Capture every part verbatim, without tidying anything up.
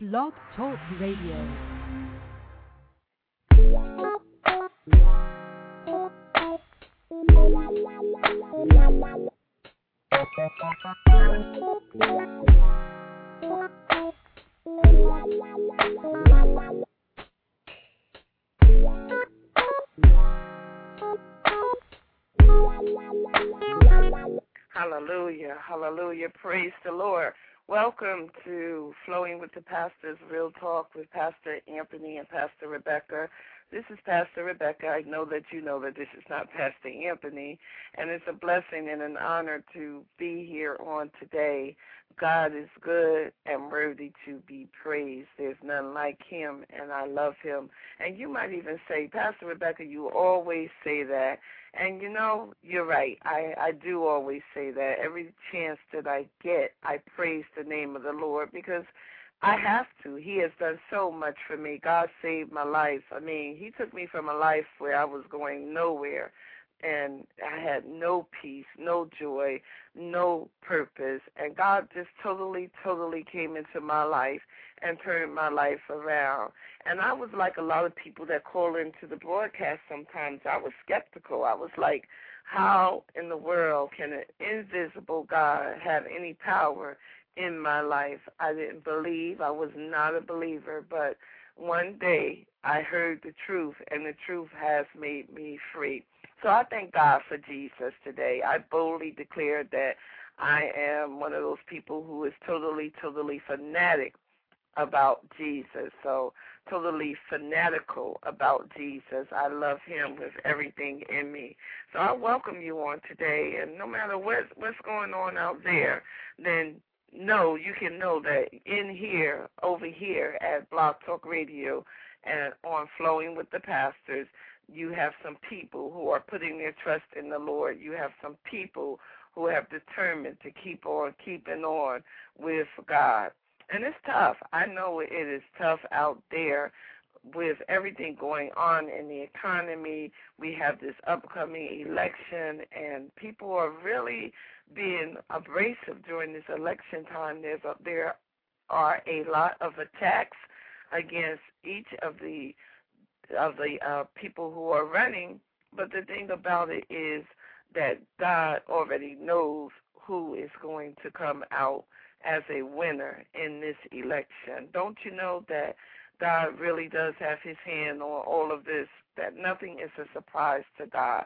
Blog Talk Radio. Hallelujah, hallelujah, praise the Lord. Welcome to Flowing with the Pastors, Real Talk with Pastor Anthony and Pastor Rebecca. This is Pastor Rebecca. I know that you know that this is not Pastor Anthony, and it's a blessing and an honor to be here on today. God is good and worthy to be praised. There's none like him, and I love him. And you might even say, Pastor Rebecca, you always say that. And, you know, you're right. I, I do always say that. Every chance that I get, I praise the name of the Lord because I have to. He has done so much for me. God saved my life. I mean, he took me from a life where I was going nowhere, and I had no peace, no joy, no purpose. And God just totally, totally came into my life and turned my life around. And I was like a lot of people that call into the broadcast sometimes. I was skeptical. I was like, how in the world can an invisible God have any power in my life? I didn't believe. I was not a believer. But one day I heard the truth, and the truth has made me free. So I thank God for Jesus today. I boldly declare that I am one of those people who is totally, totally fanatic about Jesus. So totally fanatical about Jesus. I love him with everything in me. So I welcome you on today, and no matter what, what's going on out there, then know, you can know that in here, over here at Blog Talk Radio and on Flowing with the Pastors, you have some people who are putting their trust in the Lord. You have some people who have determined to keep on keeping on with God. And it's tough. I know it is tough out there with everything going on in the economy. We have this upcoming election, and people are really being abrasive during this election time. There's a, there are a lot of attacks against each of the of the uh, people who are running. But the thing about it is that God already knows who is going to come out as a winner in this election. Don't you know that God really does have his hand on all of this, that nothing is a surprise to God?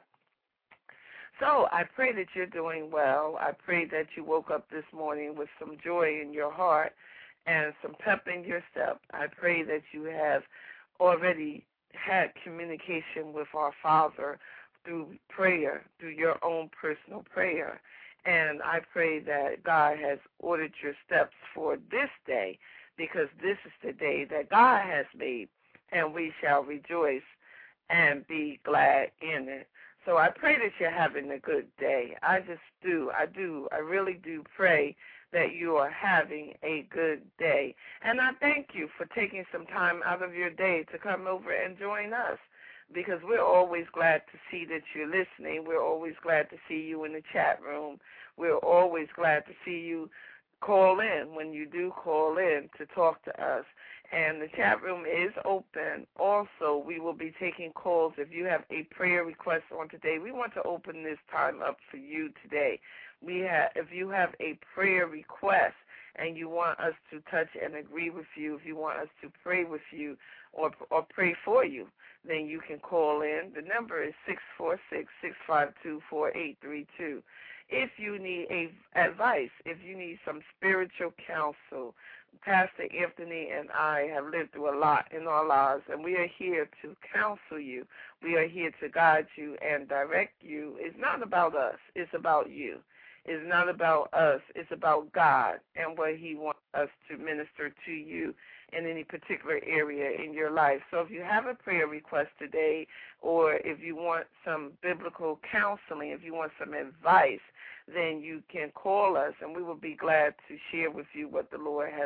So I pray that you're doing well. I pray that you woke up this morning with some joy in your heart and some pep in your step. I pray that you have already had communication with our Father through prayer, through your own personal prayer. And I pray that God has ordered your steps for this day, because this is the day that God has made, and we shall rejoice and be glad in it. So I pray that you're having a good day. I just do. I do. I really do pray that you are having a good day. And I thank you for taking some time out of your day to come over and join us, because we're always glad to see that you're listening. We're always glad to see you in the chat room. We're always glad to see you call in when you do call in to talk to us. And the chat room is open. Also, we will be taking calls. If you have a prayer request on today, we want to open this time up for you today. We have, if you have a prayer request and you want us to touch and agree with you, if you want us to pray with you or or pray for you, then you can call in. The number is six four six, six five two, four eight three two. If you need a advice, if you need some spiritual counsel, Pastor Anthony and I have lived through a lot in our lives, and we are here to counsel you. We are here to guide you and direct you. It's not about us. It's about you. It's not about us. It's about God and what he wants us to minister to you in any particular area in your life. So if you have a prayer request today, or if you want some biblical counseling, if you want some advice, then you can call us, and we will be glad to share with you what the Lord has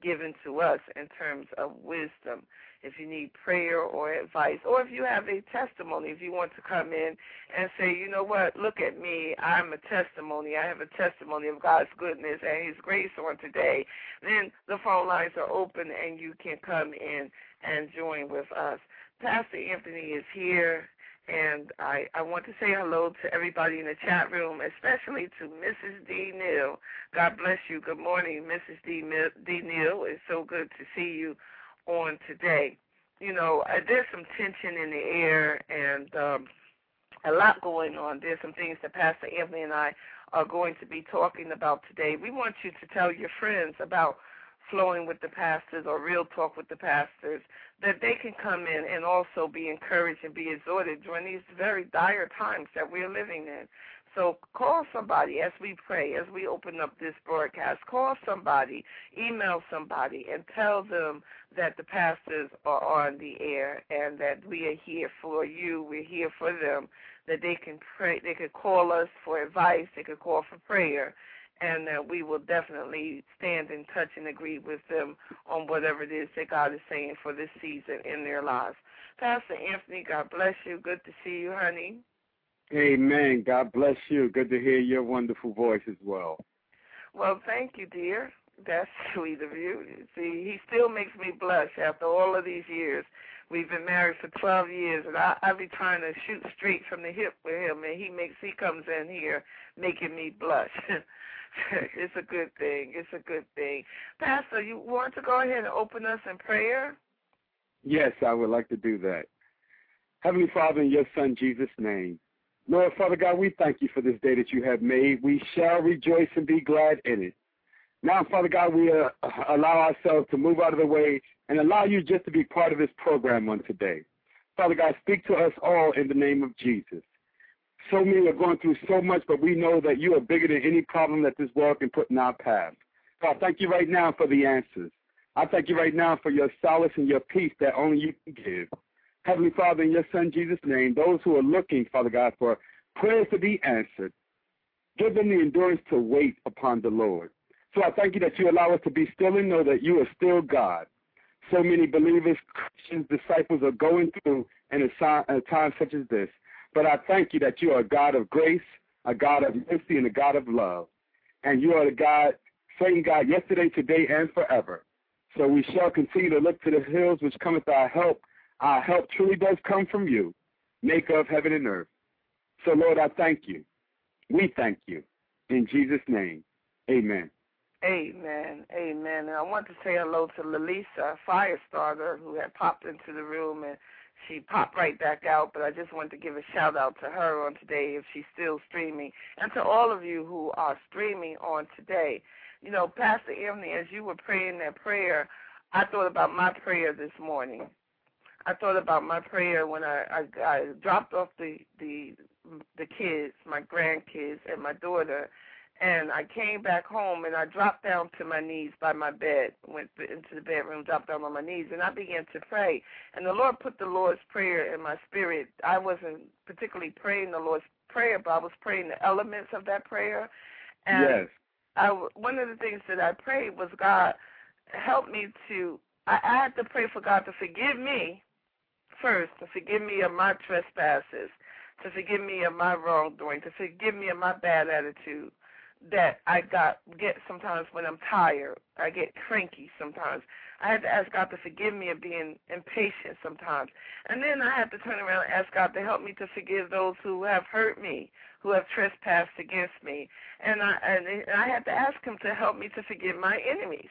given to us in terms of wisdom. If you need prayer or advice, or if you have a testimony, if you want to come in and say, you know what, look at me, I'm a testimony, I have a testimony of God's goodness and His grace on today, then the phone lines are open and you can come in and join with us. Pastor Anthony is here, and I, I want to say hello to everybody in the chat room, especially to Missus D. Neal. God bless you. Good morning, Missus D. D. Neal. It's so good to see you on today. You know, uh, there's some tension in the air and um, a lot going on. There's some things that Pastor Anthony and I are going to be talking about today. We want you to tell your friends about Flowing with the Pastors or Real Talk with the Pastors, that they can come in and also be encouraged and be exhorted during these very dire times that we're living in. So call somebody as we pray, as we open up this broadcast. Call somebody, email somebody, and tell them that the pastors are on the air and that we are here for you, we're here for them, that they can pray, they can call us for advice, they can call for prayer, and that we will definitely stand in touch and agree with them on whatever it is that God is saying for this season in their lives. Pastor Anthony, God bless you. Good to see you, honey. Amen. God bless you. Good to hear your wonderful voice as well. Well, thank you, dear. That's sweet of you. See, he still makes me blush after all of these years. We've been married for twelve years, and I, I be trying to shoot straight from the hip with him, and he makes he comes in here making me blush. It's a good thing. It's a good thing. Pastor, you want to go ahead and open us in prayer? Yes, I would like to do that. Heavenly Father, in your Son Jesus' name, Lord, Father God, we thank you for this day that you have made. We shall rejoice and be glad in it. Now, Father God, we uh, allow ourselves to move out of the way and allow you just to be part of this program on today. Father God, speak to us all in the name of Jesus. So many are going through so much, but we know that you are bigger than any problem that this world can put in our path. So I thank you right now for the answers. I thank you right now for your solace and your peace that only you can give. Heavenly Father, in your Son Jesus' name, those who are looking, Father God, for prayers to be answered, give them the endurance to wait upon the Lord. So I thank you that you allow us to be still and know that you are still God. So many believers, Christians, disciples are going through in a time such as this. But I thank you that you are a God of grace, a God of mercy, and a God of love. And you are the God, same God yesterday, today, and forever. So we shall continue to look to the hills which cometh our help. Our help truly does come from you, maker of heaven and earth. So, Lord, I thank you. We thank you. In Jesus' name, amen. Amen. Amen. And I want to say hello to Lalisa, Firestarter, who had popped into the room, and she popped right back out, but I just wanted to give a shout-out to her on today if she's still streaming, and to all of you who are streaming on today. You know, Pastor Emily, as you were praying that prayer, I thought about my prayer this morning. I thought about my prayer when I, I, I dropped off the, the the kids, my grandkids, and my daughter, and I came back home, and I dropped down to my knees by my bed, went into the bedroom, dropped down on my knees, and I began to pray. And the Lord put the Lord's Prayer in my spirit. I wasn't particularly praying the Lord's Prayer, but I was praying the elements of that prayer. And yes. I, one of the things that I prayed was, God, help me to, I, I had to pray for God to forgive me first, to forgive me of my trespasses, to forgive me of my wrongdoing, to forgive me of my bad attitude that I got get sometimes when I'm tired. I get cranky sometimes. I had to ask God to forgive me of being impatient sometimes. And then I had to turn around and ask God to help me to forgive those who have hurt me, who have trespassed against me. And I and I had to ask him to help me to forgive my enemies.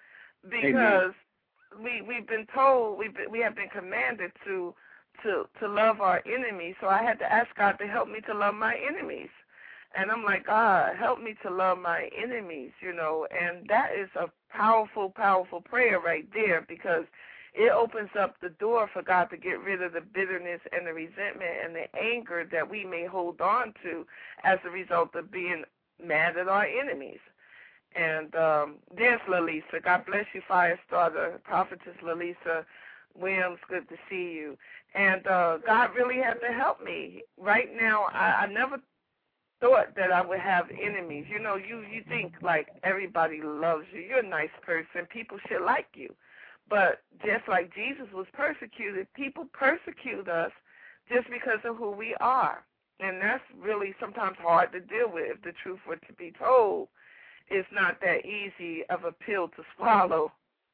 Because Amen. we we've been told, we we have been commanded to to to love our enemies. So I had to ask God to help me to love my enemies. And I'm like, God, help me to love my enemies, you know. And that is a powerful, powerful prayer right there, because it opens up the door for God to get rid of the bitterness and the resentment and the anger that we may hold on to as a result of being mad at our enemies. And um, there's Lalisa. God bless you, Firestarter, Prophetess Lalisa Williams, good to see you. And uh, God really had to help me. Right now, I, I never thought that I would have enemies. You know, you, you think like everybody loves you. You're a nice person. People should like you. But just like Jesus was persecuted, people persecute us just because of who we are. And that's really sometimes hard to deal with. If the truth were to be told, it's not that easy of a pill to swallow.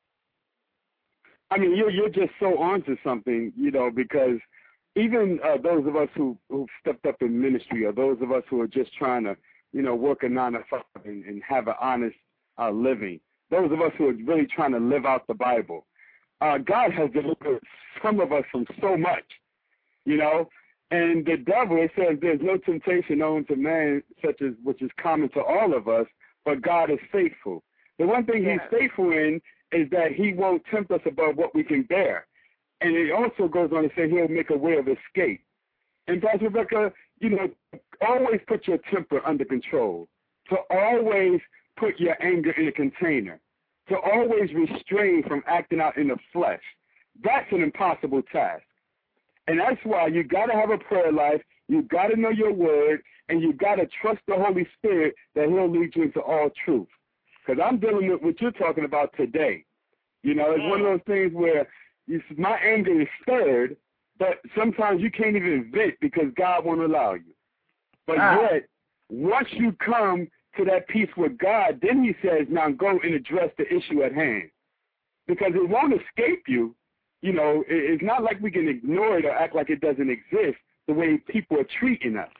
I mean, you're, you're just so onto something, you know, because even uh, those of us who, who've stepped up in ministry, or those of us who are just trying to, you know, work a nine to five and, and have an honest uh, living, those of us who are really trying to live out the Bible, uh, God has delivered some of us from so much, you know. And the devil, it says there's no temptation known to man such as which is common to all of us, but God is faithful. The one thing yes. he's faithful in is that he won't tempt us above what we can bear. And it also goes on to say he'll make a way of escape. And Pastor Rebecca, you know, always put your temper under control, to always put your anger in a container, to always restrain from acting out in the flesh. That's an impossible task. And that's why you got to have a prayer life, you got to know your word, and you got to trust the Holy Spirit that he'll lead you into all truth. Because I'm dealing with what you're talking about today. You know, it's one of those things where you, my anger is stirred, but sometimes you can't even vent because God won't allow you. But ah. yet, once you come to that peace with God, then he says, now go and address the issue at hand. Because it won't escape you. You know, it's not like we can ignore it or act like it doesn't exist the way people are treating us.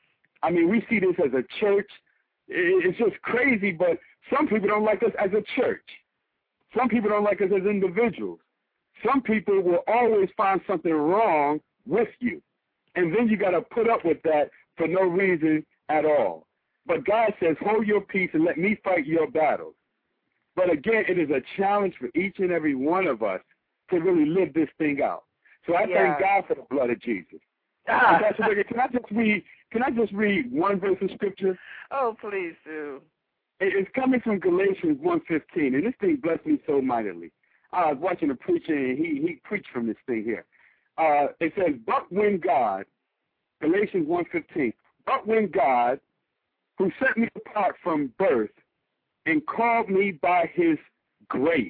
I mean, we see this as a church. It's just crazy, but some people don't like us as a church. Some people don't like us as individuals. Some people will always find something wrong with you. And then you got to put up with that for no reason at all. But God says, hold your peace and let me fight your battles. But again, it is a challenge for each and every one of us to really live this thing out. So I yeah. thank God for the blood of Jesus. Ah. Can I just read? Can I just read one verse of scripture? Oh, please do. It's coming from Galatians one fifteen, and this thing blessed me so mightily. I was watching a preacher, and he he preached from this thing here. Uh, it says, "But when God," Galatians one fifteen, "but when God, who set me apart from birth and called me by His grace,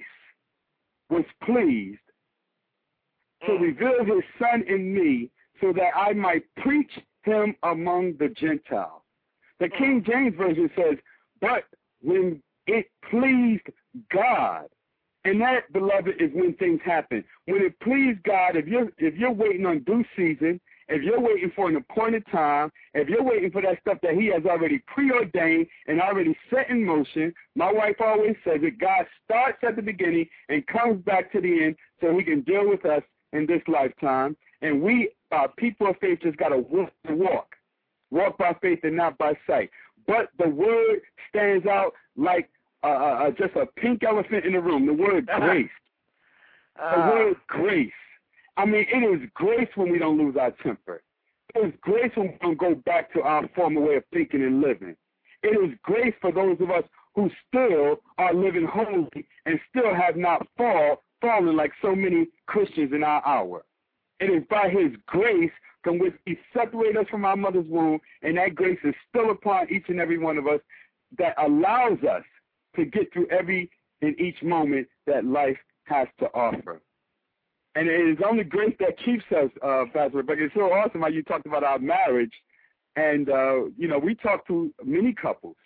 was pleased to reveal his Son in me so that I might preach him among the Gentiles." The King James Version says, but when it pleased God. And that, beloved, is when things happen. When it pleased God, if you're, if you're waiting on due season, if you're waiting for an appointed time, if you're waiting for that stuff that he has already preordained and already set in motion, my wife always says that God starts at the beginning and comes back to the end so he can deal with us in this lifetime. And we, uh, people of faith, just got to walk the walk. Walk by faith and not by sight. But the word stands out like uh, uh, just a pink elephant in the room, the word grace. Uh, the word grace. I mean, it is grace when we don't lose our temper. It is grace when we don't go back to our former way of thinking and living. It is grace for those of us who still are living holy and still have not fall, fallen like so many Christians in our hour. It is by his grace from which he separated us from our mother's womb, and that grace is still upon each and every one of us that allows us to get through every and each moment that life has to offer. And it is only grace that keeps us, uh, Pastor Rebecca. It's so awesome how you talked about our marriage. And, uh, you know, we talked to many couples,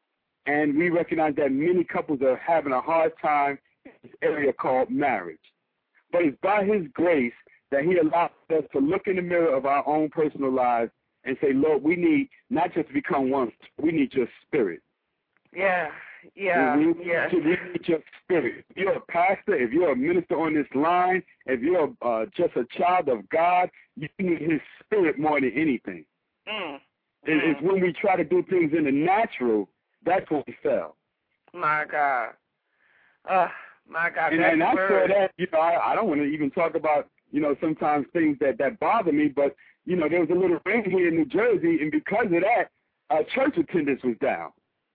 and we recognize that many couples are having a hard time in this area called marriage. But it's by his grace that he allows us to look in the mirror of our own personal lives and say, Lord, we need not just to become one, we need your spirit. Yeah, yeah, we, yeah. We need your spirit. If you're a pastor, if you're a minister on this line, if you're uh, just a child of God, you need his spirit more than anything. Mm. It, mm. It's when we try to do things in the natural, that's when we fail. My God. Uh, my God. And, and I saw that, you know, I, I don't want to even talk about, you know, sometimes things that, that bother me, but, you know, there was a little rain here in New Jersey, and because of that, uh, church attendance was down.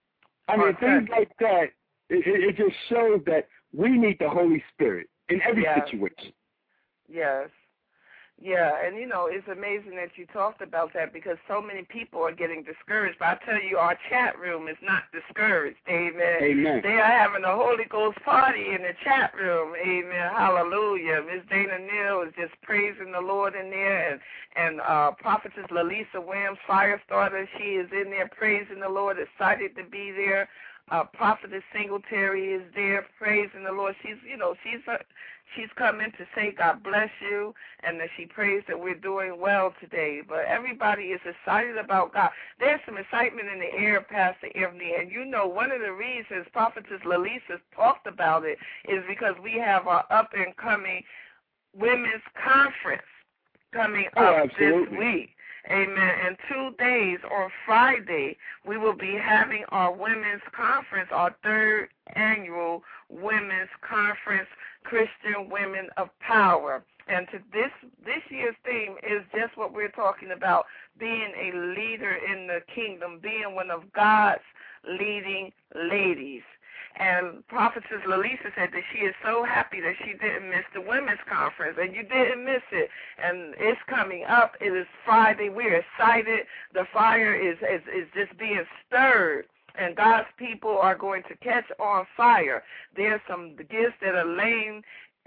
I mean, okay. Things like that, it, it just shows that we need the Holy Spirit in every yes. situation. Yes. Yeah, and you know, it's amazing that you talked about that because so many people are getting discouraged. But I tell you, our chat room is not discouraged. Amen. Amen. They are having a Holy Ghost party in the chat room. Amen. Hallelujah. Miss Dana Neal is just praising the Lord in there, and and uh, Prophetess Lalisa Williams, Firestarter, she is in there praising the Lord, excited to be there. Uh, Prophetess Singletary is there praising the Lord. She's, you know, she's a, she's come in to say God bless you, and that she prays that we're doing well today. But everybody is excited about God. There's some excitement in the air, Pastor Anthony, and you know one of the reasons Prophetess Lalisa talked about it is because we have our up-and-coming women's conference coming oh, up absolutely. this week. Amen. In two days, on Friday, we will be having our women's conference, our third annual women's conference, Christian Women of Power. And to this this year's theme is just what we're talking about, being a leader in the kingdom, being one of God's leading ladies. And Prophetess Lalisa said that she is so happy that she didn't miss the women's conference, and you didn't miss it. And it's coming up. It is Friday. We're excited. The fire is, is, is just being stirred, and God's people are going to catch on fire. There's some gifts that are laying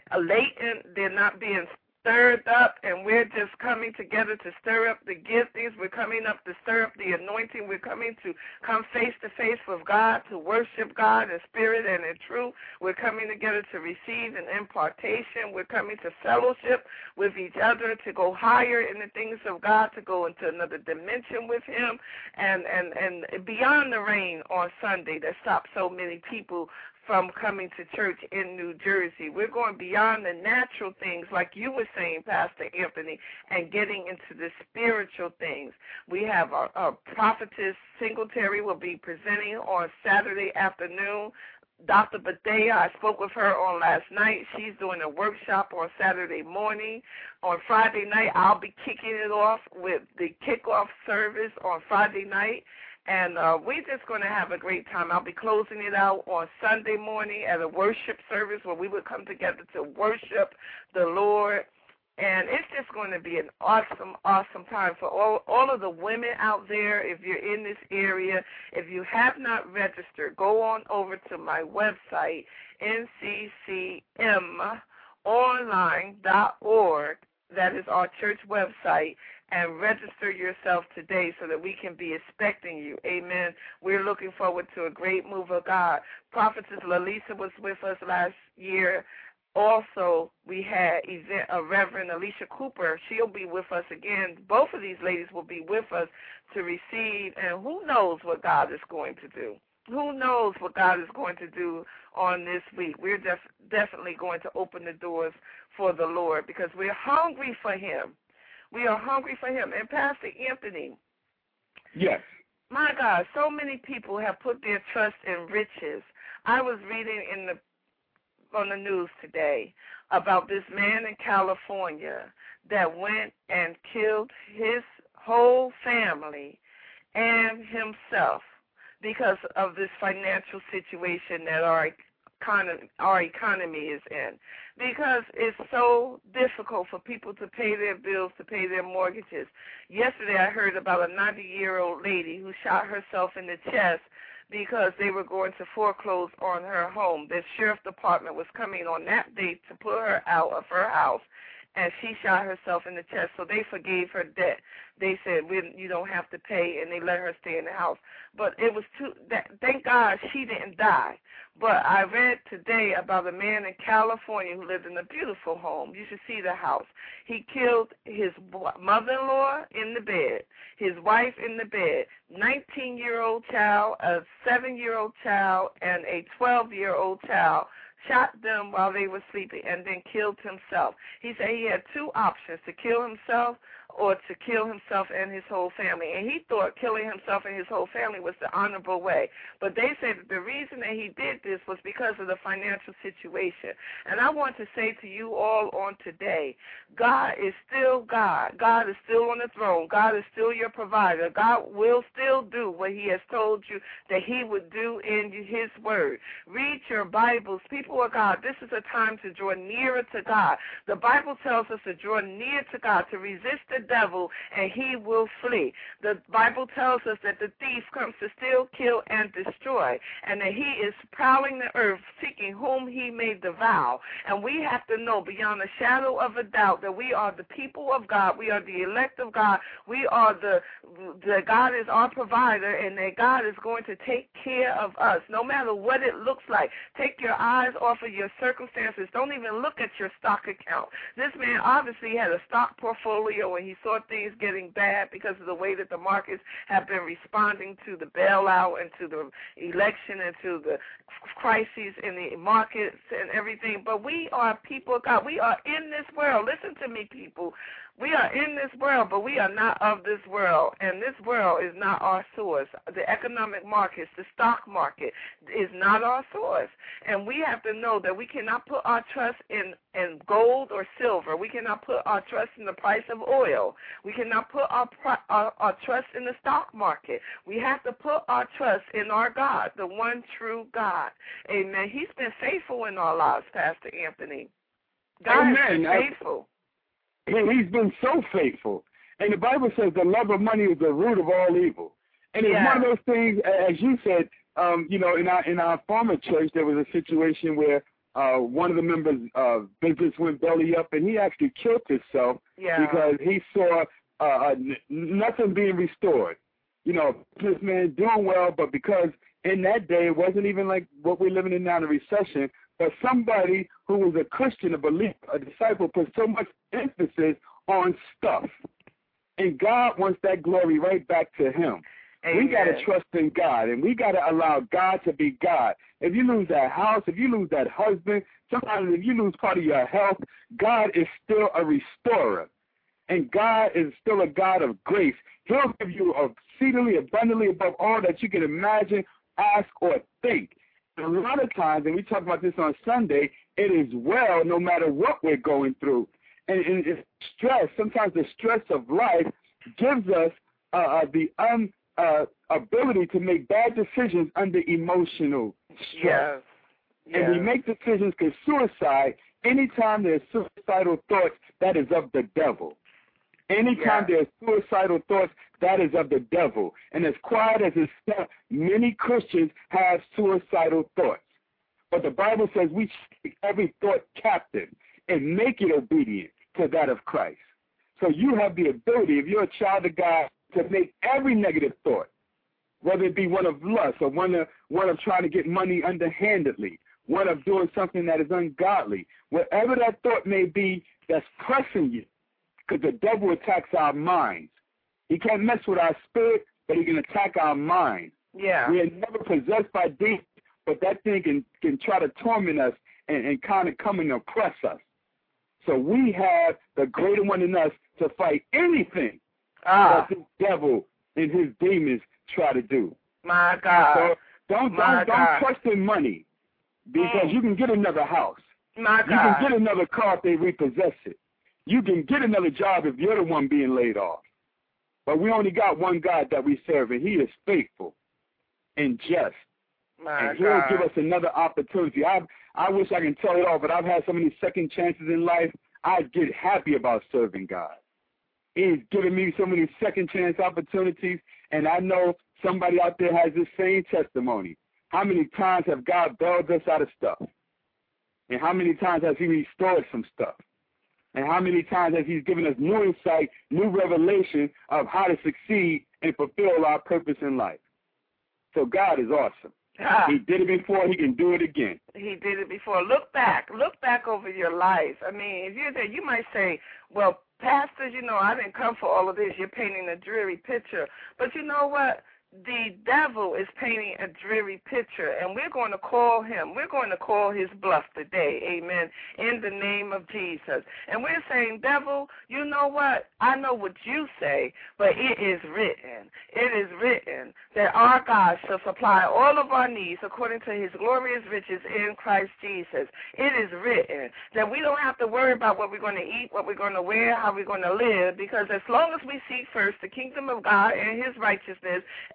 latent. They're not being stirred up, and we're just coming together to stir up the giftings. We're coming up to stir up the anointing. We're coming to come face to face with God, to worship God in spirit and in truth. We're coming together to receive an impartation. We're coming to fellowship with each other, to go higher in the things of God, to go into another dimension with Him, and, and, and beyond the rain on Sunday that stops so many people from coming to church in New Jersey. We're going beyond the natural things, like you were saying, Pastor Anthony, and getting into the spiritual things. We have our, our Prophetess Singletary will be presenting on Saturday afternoon. Doctor Badea, I spoke with her on last night. She's doing a workshop on Saturday morning. On Friday night, I'll be kicking it off with the kickoff service on Friday night. And uh, we're just going to have a great time. I'll be closing it out on Sunday morning at a worship service where we would come together to worship the Lord. And it's just going to be an awesome, awesome time for all, all of the women out there. If you're in this area, if you have not registered, go on over to my website, N C C M online dot org. That is our church website. And register yourself today so that we can be expecting you. Amen. We're looking forward to a great move of God. Prophetess Lalisa was with us last year. Also, we had event, uh, Reverend Alicia Cooper. She'll be with us again. Both of these ladies will be with us to receive, and who knows what God is going to do. Who knows what God is going to do on this week. We're def- definitely going to open the doors for the Lord because we're hungry for Him. We are hungry for Him. And Pastor Anthony. Yes. My God, so many people have put their trust in riches. I was reading in the on the news today about this man in California that went and killed his whole family and himself because of this financial situation that our economy, our economy is in. Because it's so difficult for people to pay their bills, to pay their mortgages. Yesterday I heard about a ninety-year-old lady who shot herself in the chest because they were going to foreclose on her home. The sheriff department was coming on that day to put her out of her house, and she shot herself in the chest. So they forgave her debt. They said, we, you don't have to pay, and they let her stay in the house. But it was too, that, thank God she didn't die. But I read today about a man in California who lived in a beautiful home. You should see the house. He killed his mother-in-law in the bed, his wife in the bed, nineteen-year-old child, a seven-year-old child, and a twelve-year-old child, shot them while they were sleeping, and then killed himself. He said he had two options, to kill himself or to kill himself and his whole family. And he thought killing himself and his whole family was the honorable way. But they said that the reason that he did this was because of the financial situation. And I want to say to you all on today, God is still God. God is still on the throne. God is still your provider. God will still do what He has told you that He would do in His word. Read your Bibles. People people of God, this is a time to draw nearer to God. The Bible tells us to draw near to God, to resist the devil, and he will flee. The Bible tells us that the thief comes to steal, kill, and destroy, and that he is prowling the earth, seeking whom he may devour. And we have to know beyond a shadow of a doubt that we are the people of God. We are the elect of God. We are the, the God is our provider, and that God is going to take care of us, no matter what it looks like. Take your eyes off of your circumstances. Don't even look at your stock account. This man obviously had a stock portfolio, and he saw things getting bad because of the way that the markets have been responding to the bailout and to the election and to the crises in the markets and everything. But we are people of God. We are in this world. Listen to me, people. We are in this world, but we are not of this world, and this world is not our source. The economic markets, the stock market, is not our source, and we have to know that we cannot put our trust in, in gold or silver. We cannot put our trust in the price of oil. We cannot put our, our, our trust in the stock market. We have to put our trust in our God, the one true God. Amen. He's been faithful in our lives, Pastor Anthony. God Amen. has been faithful. He's been so faithful. And the Bible says the love of money is the root of all evil. And it's yeah. one of those things, as you said, um, you know, in our in our former church, there was a situation where uh, one of the members' uh, business went belly up, and he actually killed himself yeah. because he saw uh, n- nothing being restored. You know, this man doing well, but because in that day it wasn't even like what we're living in now, the recession, but somebody who was a Christian, a believer, a disciple, put so much emphasis on stuff. And God wants that glory right back to him. Amen. We got to trust in God, and we got to allow God to be God. If you lose that house, if you lose that husband, sometimes if you lose part of your health, God is still a restorer. And God is still a God of grace. He'll give you exceedingly abundantly above all that you can imagine, ask, or think. A lot of times, and we talk about this on Sunday, it is well no matter what we're going through. And, and it's stress, sometimes the stress of life gives us uh, the un, uh, ability to make bad decisions under emotional stress. Yes. Yes. And we make decisions because suicide, anytime there's suicidal thoughts, that is of the devil. Anytime yeah. there's suicidal thoughts, that is of the devil. And as quiet as it's said, many Christians have suicidal thoughts. But the Bible says we take every thought captive and make it obedient to that of Christ. So you have the ability, if you're a child of God, to make every negative thought, whether it be one of lust or one of, one of trying to get money underhandedly, one of doing something that is ungodly, whatever that thought may be that's pressing you, because the devil attacks our minds. He can't mess with our spirit, but he can attack our mind. Yeah. We are never possessed by demons, but that thing can, can try to torment us and, and kind of come and oppress us. So we have the greater one in us to fight anything ah. that the devil and his demons try to do. My God. So don't My don't, God. don't trust in money, because mm. you can get another house. My God. You can get another car if they repossess it. You can get another job if you're the one being laid off. But we only got one God that we serve, and he is faithful and just. My and he'll God. give us another opportunity. I I wish I can tell it all, but I've had so many second chances in life. I get happy about serving God. He's given me so many second chance opportunities, and I know somebody out there has the same testimony. How many times have God bailed us out of stuff? And how many times has he restored some stuff? And how many times has he given us new insight, new revelation of how to succeed and fulfill our purpose in life? So God is awesome. Ah. He did it before, he can do it again. He did it before. Look back. Look back over your life. I mean, if you're there, you might say, well, pastors, you know, I didn't come for all of this. You're painting a dreary picture. But you know what? The devil is painting a dreary picture, and we're going to call him. We're going to call his bluff today, amen, in the name of Jesus. And we're saying, devil, you know what? I know what you say, but it is written. It is written that our God shall supply all of our needs according to his glorious riches in Christ Jesus. It is written that we don't have to worry about what we're going to eat, what we're going to wear, how we're going to live, because as long as we seek first the kingdom of God and his righteousness,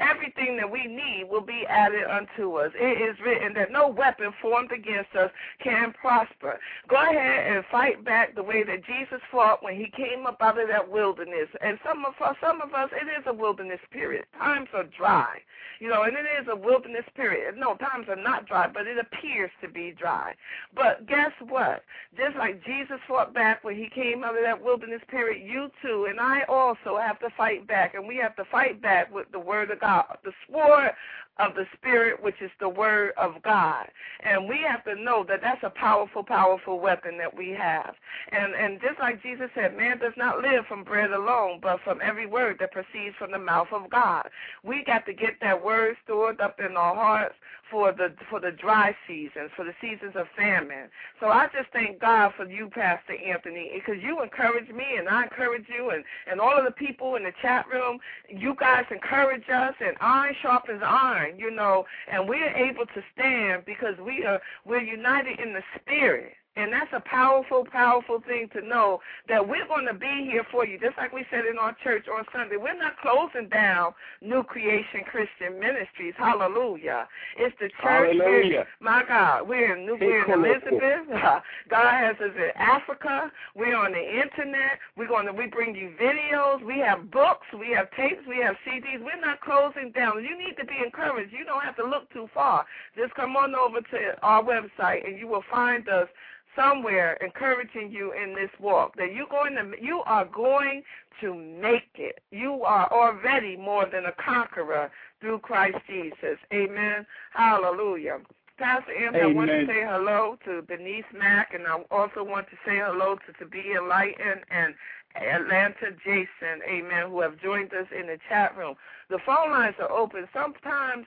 everything that we need will be added unto us. It is written that no weapon formed against us can prosper. Go ahead and fight back the way that Jesus fought when he came up out of that wilderness. And some of us, some of us, it is a wilderness period. Times are dry, you know, and it is a wilderness period. No, times are not dry, but it appears to be dry. But guess what? Just like Jesus fought back when he came out of that wilderness period, you too and I also have to fight back, and we have to fight back with the word of God, the sword of the Spirit, which is the word of God. And we have to know that that's a powerful, powerful weapon that we have. And and just like Jesus said, man does not live from bread alone, but from every word that proceeds from the mouth of God. We got to get that word stored up in our hearts for the for the dry seasons, for the seasons of famine. So I just thank God for you, Pastor Anthony, because you encourage me and I encourage you, and, and all of the people in the chat room, you guys encourage us, and iron sharpens iron, you know, and we're able to stand because we are we're united in the Spirit. And that's a powerful, powerful thing to know that we're going to be here for you. Just like we said in our church on Sunday, we're not closing down New Creation Christian Ministries. Hallelujah. It's the church. Hallelujah. My God, we're in, New, we're in Elizabeth. God has us in Africa. We're on the internet. We're going to, we bring you videos. We have books. We have tapes. We have C Ds. We're not closing down. You need to be encouraged. You don't have to look too far. Just come on over to our website, and you will find us somewhere encouraging you in this walk, that you're going to, you are going to make it. You are already more than a conqueror through Christ Jesus. Amen. Hallelujah. Pastor Anthony, I want to say hello to Denise Mack, and I also want to say hello to To Be Enlightened and Atlanta Jason, amen, who have joined us in the chat room. The phone lines are open. Sometimes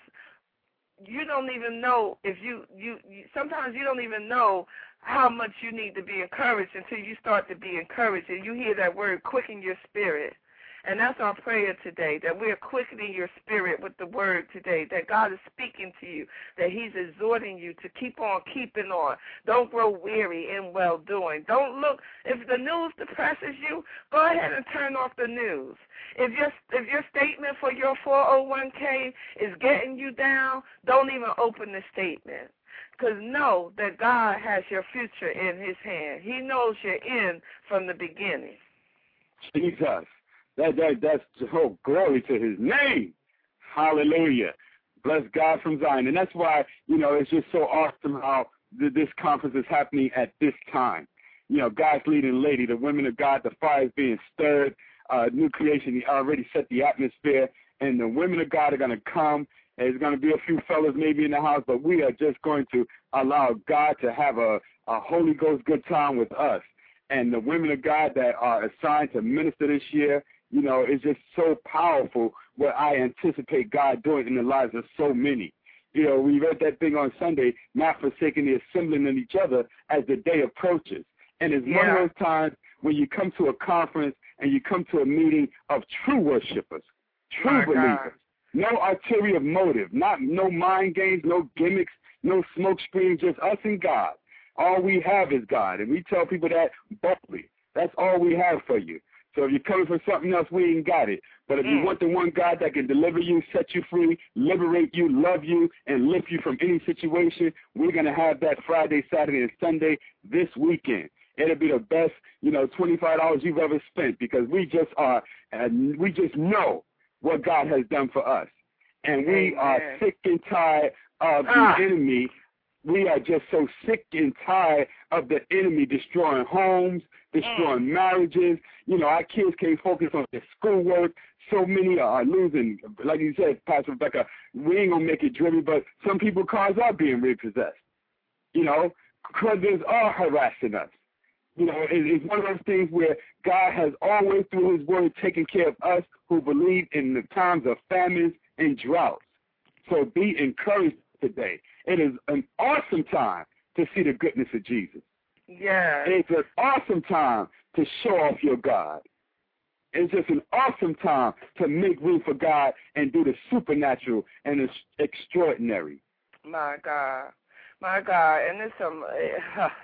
you don't even know if you, you, you sometimes you don't even know how much you need to be encouraged until you start to be encouraged and you hear that word, quicken your spirit. And that's our prayer today, that we're quickening your spirit with the word today, that God is speaking to you, that he's exhorting you to keep on keeping on. Don't grow weary in well-doing. Don't look, if the news depresses you, go ahead and turn off the news. If your, if your statement for your four oh one k is getting you down, don't even open the statement. Because know that God has your future in his hand. He knows your end from the beginning. Jesus. That, that That's, oh, glory to his name. Hallelujah. Bless God from Zion. And that's why, you know, it's just so awesome how th- this conference is happening at this time. You know, God's leading lady, the women of God, the fire is being stirred. Uh, New Creation, he already set the atmosphere. And the women of God are going to come. There's going to be a few fellas maybe in the house, but we are just going to allow God to have a, a Holy Ghost good time with us. And the women of God that are assigned to minister this year, you know, it's just so powerful what I anticipate God doing in the lives of so many. You know, we read that thing on Sunday, not forsaking the assembling of each other as the day approaches. And it's yeah. one of those times when you come to a conference and you come to a meeting of true worshipers, true My believers. God. No ulterior motive, not no mind games, no gimmicks, no smoke screens, just us and God. All we have is God, and we tell people that boldly. That's all we have for you. So if you're coming for something else, we ain't got it. But if mm. you want the one God that can deliver you, set you free, liberate you, love you, and lift you from any situation, we're going to have that Friday, Saturday, and Sunday this weekend. It'll be the best, you know, twenty-five dollars you've ever spent because we just are, and we just know what God has done for us. And we Amen. Are sick and tired of ah. the enemy. We are just so sick and tired of the enemy destroying homes, destroying mm. marriages. You know, our kids can't focus on their schoolwork. So many are losing. Like you said, Pastor Rebecca, we ain't going to make it driven, but some people's cars are being repossessed. You know, criminals are harassing us. You know, it's one of those things where God has always, through his word, taken care of us who believe in the times of famines and droughts. So be encouraged today. It is an awesome time to see the goodness of Jesus. Yeah. It's an awesome time to show off your God. It's just an awesome time to make room for God and do the supernatural and the extraordinary. My God. My God. And there's some... Uh,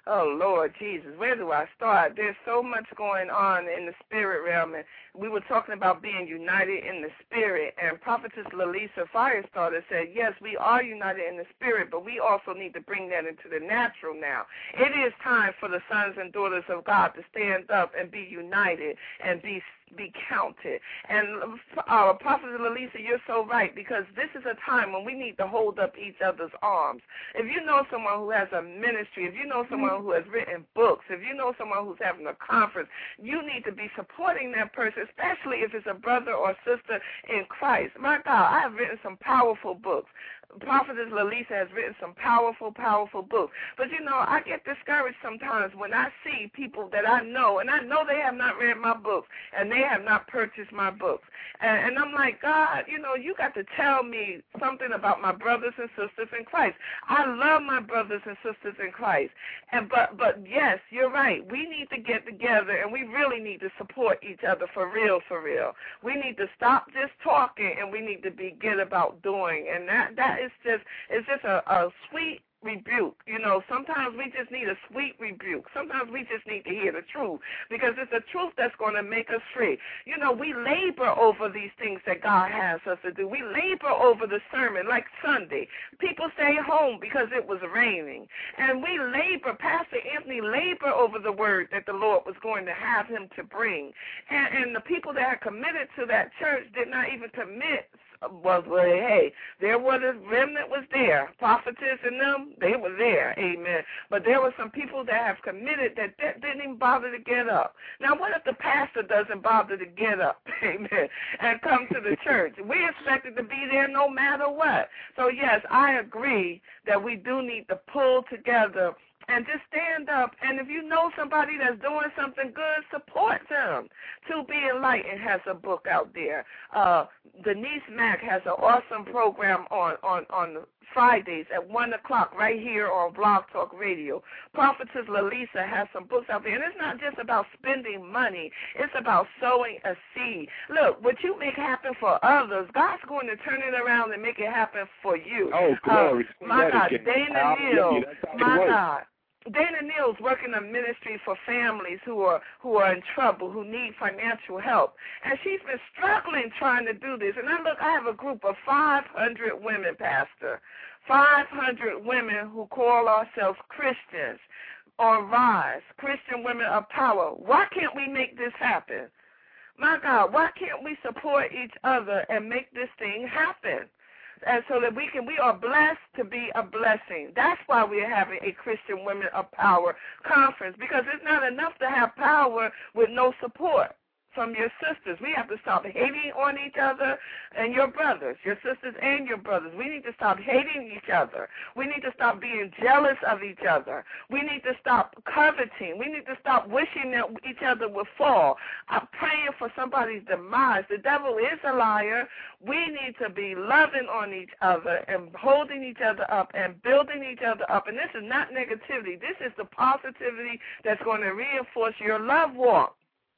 Oh, Lord Jesus, where do I start? There's so much going on in the spirit realm, and we were talking about being united in the spirit, and Prophetess Lalisa Firestarter said, yes, we are united in the spirit, but we also need to bring that into the natural now. It is time for the sons and daughters of God to stand up and be united and be be counted. And uh, Prophet Lalisa, you're so right, because this is a time when we need to hold up each other's arms. If you know someone who has a ministry, if you know someone who has written books, if you know someone who's having a conference, you need to be supporting that person, especially if it's a brother or sister in Christ. My God, I have written some powerful books. Prophetess Lalisa has written some powerful, powerful books. But, you know, I get discouraged sometimes when I see people that I know, and I know they have not read my books, and they have not purchased my books. And, and I'm like, God, you know, you got to tell me something about my brothers and sisters in Christ. I love my brothers and sisters in Christ. And but, but yes, you're right. We need to get together, and we really need to support each other for real, for real. We need to stop just talking, and we need to begin about doing. And that that it's just it's just a, a sweet rebuke. You know, sometimes we just need a sweet rebuke. Sometimes we just need to hear the truth, because it's the truth that's going to make us free. You know, we labor over these things that God has us to do. We labor over the sermon, like Sunday. People stay home because it was raining. And we labor, Pastor Anthony labor over the word that the Lord was going to have him to bring. And, and the people that are committed to that church did not even commit was, well, hey, there was a remnant was there. Prophetess and them, they were there, amen. But there were some people that have committed that, that didn't even bother to get up. Now, what if the pastor doesn't bother to get up, amen, and come to the church? We expected to be there no matter what. So, yes, I agree that we do need to pull together and just stand up. And if you know somebody that's doing something good, support them. To Be Enlightened has a book out there. Uh, Denise Mack has an awesome program on, on, on Fridays at one o'clock right here on Blog Talk Radio. Prophetess Lalisa has some books out there. And it's not just about spending money. It's about sowing a seed. Look, what you make happen for others, God's going to turn it around and make it happen for you. Oh, glory. Uh, my God, Dana Neal, my God. Dana Neal's working a ministry for families who are who are in trouble, who need financial help. And she's been struggling trying to do this. And I look, I have a group of five hundred women, Pastor, five hundred women who call ourselves Christians on Rise, Christian Women of Power. Why can't we make this happen? My God, why can't we support each other and make this thing happen? And so that we can, we are blessed to be a blessing. That's why we are having a Christian Women of Power conference, because it's not enough to have power with no support from your sisters. We have to stop hating on each other and your brothers, your sisters and your brothers. We need to stop hating each other. We need to stop being jealous of each other. We need to stop coveting. We need to stop wishing that each other would fall. I'm praying for somebody's demise. The devil is a liar. We need to be loving on each other and holding each other up and building each other up. And this is not negativity. This is the positivity that's going to reinforce your love walk.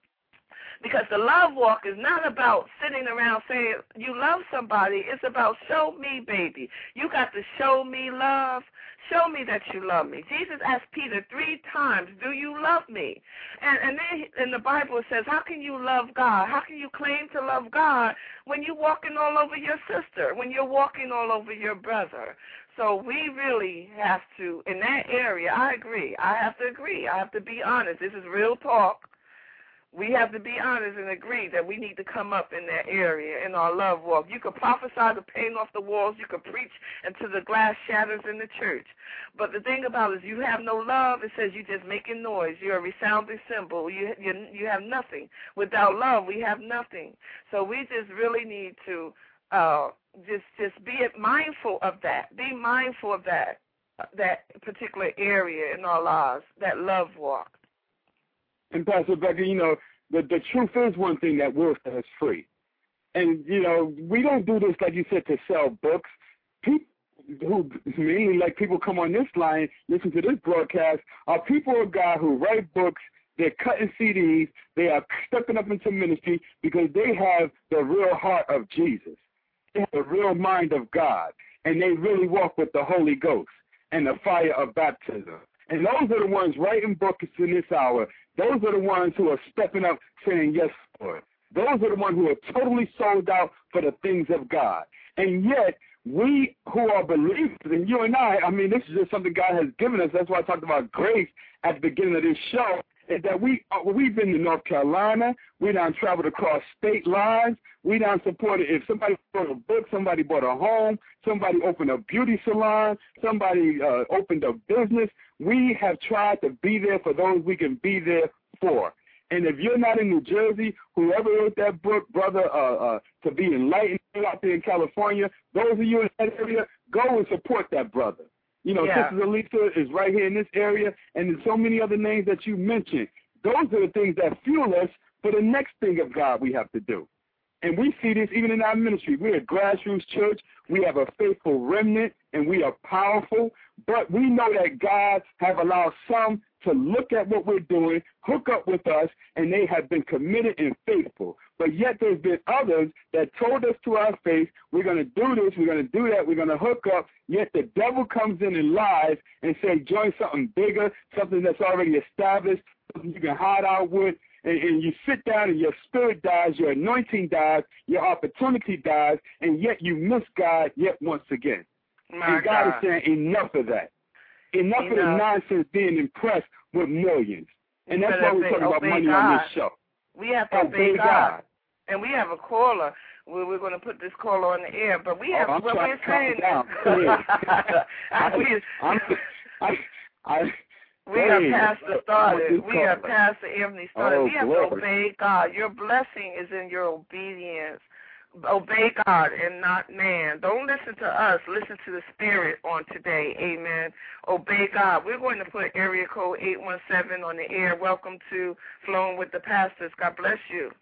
Because the love walk is not about sitting around saying you love somebody. It's about show me, baby. You got to show me love. Show me that you love me. Jesus asked Peter three times, do you love me? And, and then in the Bible it says, how can you love God? How can you claim to love God when you're walking all over your sister, when you're walking all over your brother? So we really have to, in that area, I agree. I have to agree. I have to be honest. This is real talk. We have to be honest and agree that we need to come up in that area in our love walk. You can prophesy to paint off the walls. You can preach until the glass shatters in the church. But the thing about it is you have no love. It says you're just making noise. You're a resounding cymbal. You, you, you have nothing. Without love, we have nothing. So we just really need to uh, just, just be mindful of that. Be mindful of that, that particular area in our lives, that love walk. And Pastor Becker, you know, the, the truth is one thing that will set us free. And, you know, we don't do this, like you said, to sell books. People who mainly, like people come on this line, listen to this broadcast, are people of God who write books, they're cutting C Ds, they are stepping up into ministry because they have the real heart of Jesus. They have the real mind of God, and they really walk with the Holy Ghost and the fire of baptism. And those are the ones writing books in this hour. Those are the ones who are stepping up saying, yes, Lord. Those are the ones who are totally sold out for the things of God. And yet, we who are believers, and you and I, I mean, this is just something God has given us. That's why I talked about grace at the beginning of this show, is that we, uh, we've been to North Carolina. We done traveled across state lines. We done supported, if somebody bought a book, somebody bought a home, somebody opened a beauty salon, somebody uh, opened a business, we have tried to be there for those we can be there for. And if you're not in New Jersey, whoever wrote that book, brother, uh, uh, to be enlightened out there in California, those of you in that area, go and support that brother. You know, yeah. Sister Elisa is right here in this area, and there's so many other names that you mentioned. Those are the things that fuel us for the next thing of God we have to do. And we see this even in our ministry. We're a grassroots church. We have a faithful remnant, and we are powerful. But we know that God have allowed some to look at what we're doing, hook up with us, and they have been committed and faithful. But yet there's been others that told us to our face, we're going to do this, we're going to do that, we're going to hook up, yet the devil comes in and lies and say, join something bigger, something that's already established, something you can hide out with, and, and you sit down and your spirit dies, your anointing dies, your opportunity dies, and yet you miss God yet once again. My and God, God is saying enough of that. Enough Enough. of the nonsense being impressed with millions. And that's why we're talking about money God. on this show. We have to obey, obey God. God. And we have a caller. We're, we're going to put this caller on the air. But we have oh, I'm what trying we're to calm saying. down. I, we, I'm, I, I, we are Pastor started. We are caller. Pastor Anthony started. Oh, we have glory. to obey God. Your blessing is in your obedience. Obey God and not man. Don't listen to us. Listen to the Spirit on today. Amen. Obey God. We're going to put area code eight one seven on the air. Welcome to Flowing with the Pastors. God bless you.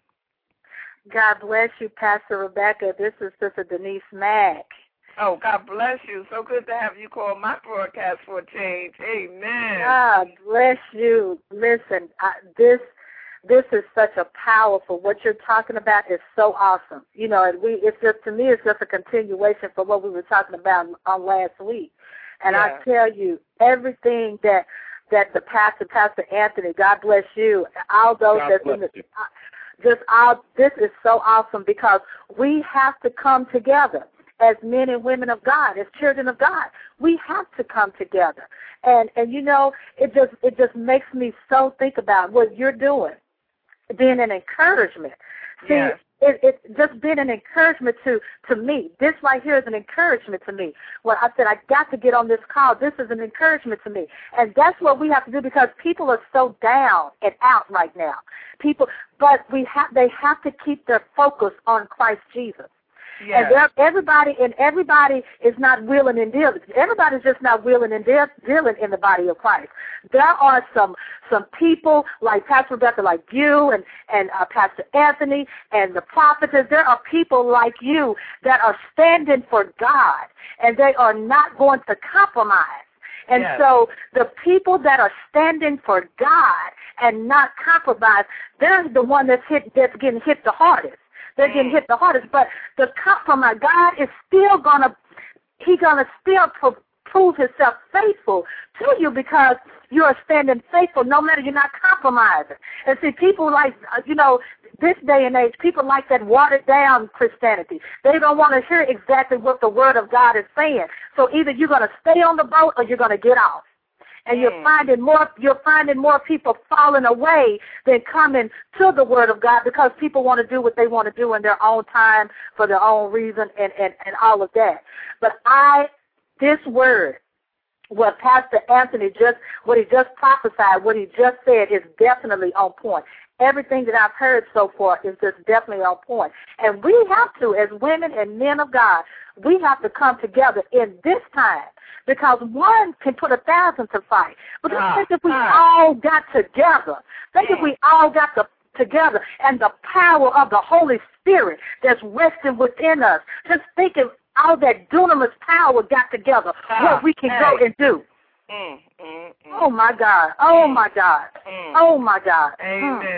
God bless you, Pastor Rebecca. This is Sister Denise Mack. Oh, God bless you. So good to have you call my broadcast for a change. Amen. God bless you. Listen, I, this This is such a powerful, what you're talking about is so awesome. You know, and we, it's just, to me, it's just a continuation for what we were talking about on last week. And yeah. I tell you, everything that that the pastor, Pastor Anthony, God bless you, all those God that's bless in the, you. just all, this is so awesome because we have to come together as men and women of God, as children of God. We have to come together. And, and you know, it just, it just makes me so think about what you're doing. Being an encouragement. See, yes. it, it just been an encouragement to, to me. This right here is an encouragement to me. When I said I got to get on this call, this is an encouragement to me. And that's what we have to do because people are so down and out right now. People, but we have they have to keep their focus on Christ Jesus. Yes. And everybody and everybody is not willing and dealing. Everybody's just not willing and de- dealing in the body of Christ. There are some some people like Pastor Rebecca, like you, and and uh, Pastor Anthony, and the prophetess. There are people like you that are standing for God, and they are not going to compromise. And yes. so the people that are standing for God and not compromise, they're the one that's hit that's getting hit the hardest. They're getting hit the hardest, but the compromise, God is still gonna, He's gonna still pro- prove Himself faithful to you because you are standing faithful, no matter you're not compromising. And see, people like, you know, this day and age, people like that watered down Christianity. They don't want to hear exactly what the Word of God is saying. So either you're gonna stay on the boat or you're gonna get off. And you're finding more you're finding more people falling away than coming to the Word of God because people want to do what they want to do in their own time for their own reason and, and, and all of that. But I, this word, what Pastor Anthony just, what he just prophesied, what he just said is definitely on point. Everything that I've heard so far is just definitely on point. And we have to, as women and men of God, we have to come together in this time. Because one can put a thousand to fight. But ah, think if we ah. all got together. Think if we all got the, together and the power of the Holy Spirit that's resting within us. Just think if all that dunamis power got together, ah, what we can hey. go and do. Mm, mm, mm. Oh, my God. Oh, mm, my God. Mm. Oh, my God. Amen. Mm.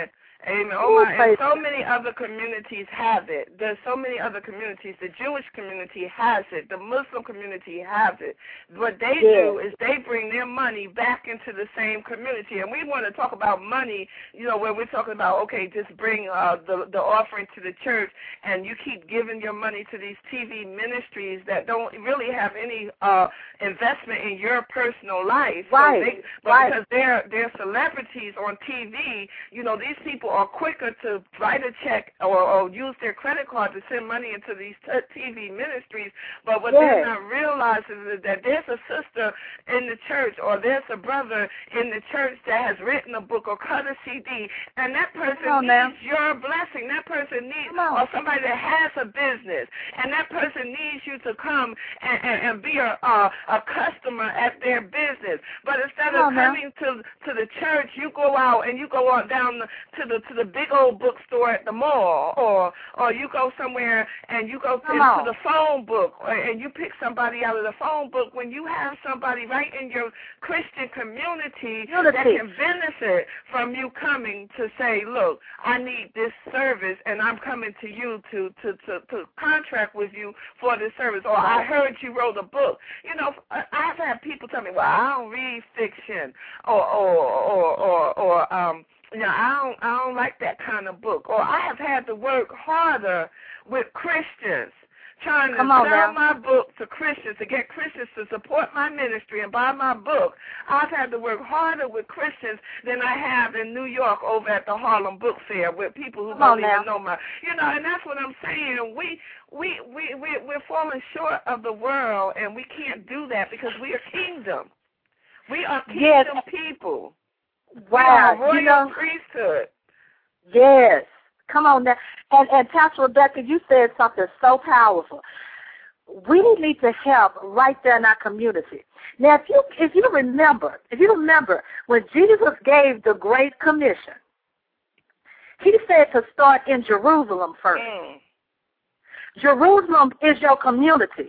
Amen. Oh my, and so many other communities have it. There's so many other communities. The Jewish community has it. The Muslim community has it. What they yeah. do is they bring their money back into the same community. And we want to talk about money, you know, where we're talking about, okay, just bring uh, the, the offering to the church, and you keep giving your money to these T V ministries that don't really have any uh, investment in your personal life. Right. So they, but right. because they're, they're celebrities on T V, you know, these people are quicker to write a check or, or use their credit card to send money into these T V ministries. But what yes. they're not realizing is that there's a sister in the church or there's a brother in the church that has written a book or cut a C D, and that person on, needs now. your blessing. That person needs, or somebody that has a business, and that person needs you to come and, and, and be a, a, a customer at their business. But instead of on, coming to to the church, you go out and you go on down to the to the big old bookstore at the mall, or or you go somewhere and you go to, to the phone book, or, and you pick somebody out of the phone book when you have somebody right in your Christian community Unity. that can benefit from you coming to say, look, I need this service, and I'm coming to you to to to, to contract with you for this service. Or I heard you wrote a book. You know, I've had people tell me, well, I don't read fiction, or or or or, or um. You know, I don't, I don't like that kind of book. Or I have had to work harder with Christians, trying to Come on, sell now. my book to Christians, to get Christians to support my ministry and buy my book. I've had to work harder with Christians than I have in New York over at the Harlem Book Fair with people who Come don't on, even now. know my, you know, and that's what I'm saying. We, we, we, we, we're falling short of the world, and we can't do that because we are kingdom. We are kingdom yes. people. Wow, royal you know, priesthood. Yes. Come on now. And, and Pastor Rebecca, you said something so powerful. We need to help right there in our community. Now, if you if you remember, if you remember when Jesus gave the Great Commission, he said to start in Jerusalem first. Mm. Jerusalem is your community.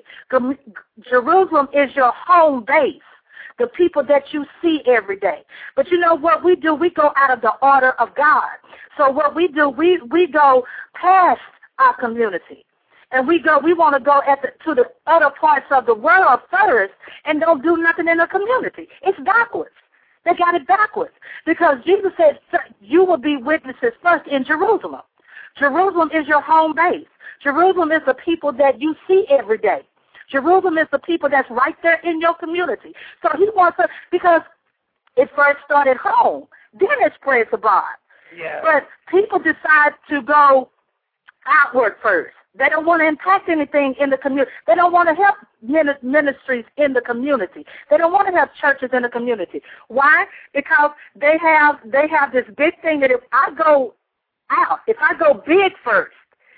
Jerusalem is your home base. The people that you see every day. But you know what we do? We go out of the order of God. So what we do, we, we go past our community. And we go, we want to go at the, to the other parts of the world first and don't do nothing in the community. It's backwards. They got it backwards. Because Jesus said, you will be witnesses first in Jerusalem. Jerusalem is your home base. Jerusalem is the people that you see every day. Jerusalem is the people that's right there in your community. So he wants to, because it first started home, then it spreads abroad. Yeah. But people decide to go outward first. They don't want to impact anything in the community. They don't want to help ministries in the community. They don't want to have churches in the community. Why? Because they have they have this big thing that if I go out, if I go big first,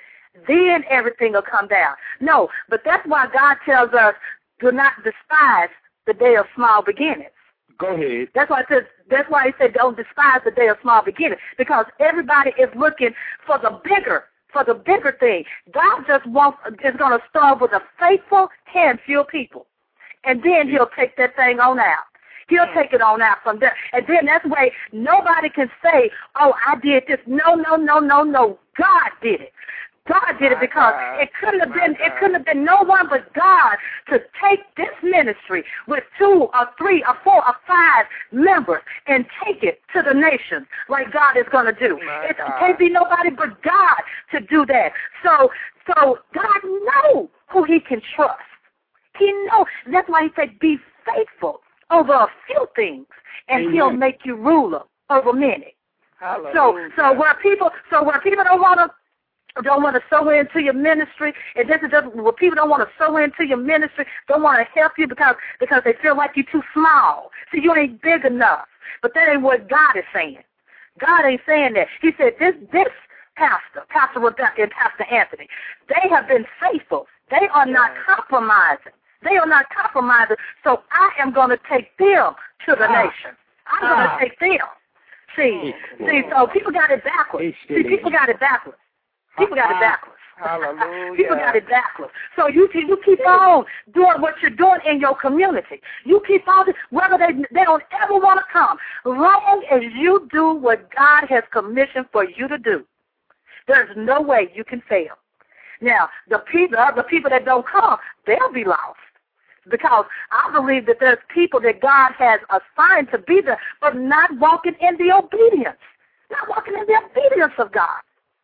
then everything will come down. No, but that's why God tells us, do not despise the day of small beginnings. Go ahead. That's why it says, that's why he said don't despise the day of small beginnings, because everybody is looking for the bigger, for the bigger thing. God just wants is going to start with a faithful handful of people, and then he'll take that thing on out. He'll take it on out from there. And then that's why nobody can say, oh, I did this. No, no, no, no, no. God did it. God did it because it couldn't have been it couldn't have been no one but God to take this ministry with two or three or four or five members and take it to the nations like God is going to do. It can't be nobody but God to do that. So so God knows who he can trust. He knows. That's why he said be faithful over a few things and Amen. He'll make you ruler over many. Hallelujah. So so where people so where people don't want to don't want to sow into your ministry, and this is just where people don't want to sow into your ministry, don't want to help you because because they feel like you're too small. See, you ain't big enough. But that ain't what God is saying. God ain't saying that. He said this this pastor, Pastor Rebecca and Pastor Anthony, they have been faithful. They are not compromising. They are not compromising. So I am going to take them to the ah. nation. I'm ah. going to take them. See, see, so people got it backwards. See, people got it backwards. People got it backwards. Hallelujah. People got it backwards. So you keep, you keep on doing what you're doing in your community. You keep on, whether they they don't ever want to come, long as you do what God has commissioned for you to do, there's no way you can fail. Now, the people, the people that don't come, they'll be lost. Because I believe that there's people that God has assigned to be there, but not walking in the obedience. Not walking in the obedience of God.